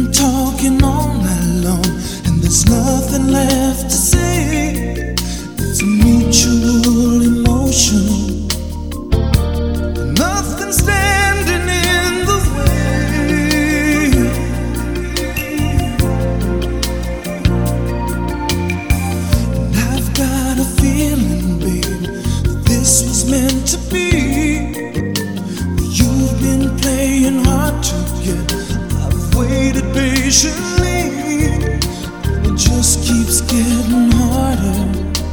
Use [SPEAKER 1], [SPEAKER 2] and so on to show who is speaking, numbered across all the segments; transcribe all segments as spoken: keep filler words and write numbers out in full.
[SPEAKER 1] talking all night long, and there's nothing left to say. It's a mutual emotion, nothing standing in the way. And I've got a feeling, babe, that this was meant to be. You've been playing hard to get. I've waited patiently, and it just keeps getting harder.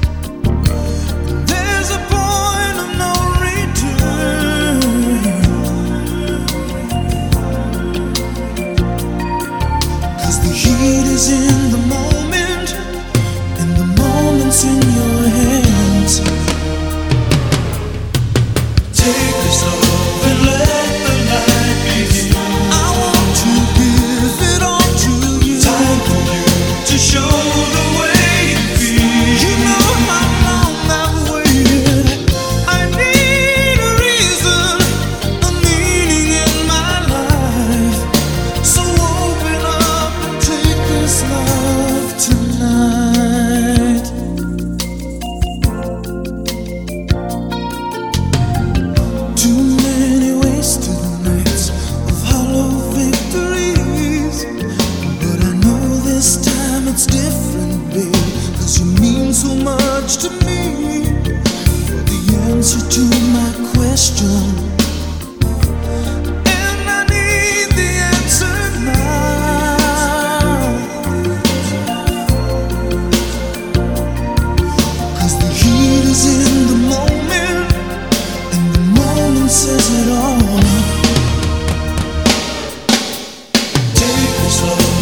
[SPEAKER 1] There's a point of no return, 'cause the heat is in the moment, and the moment's in your hands. Take this love and let the night begin. I want to give it all to you. Time for you to show the way you feel. You know how long I've waited. I need a reason, a meaning in my life. So open up and take this love tonight. Too many wasted nights of hollow victories, but I know this time it's different, babe, 'cause you mean so much to me. You're the answer to my question, and I need the answer now. 'Cause the heat is in the moment, and the moment says it all. Take this love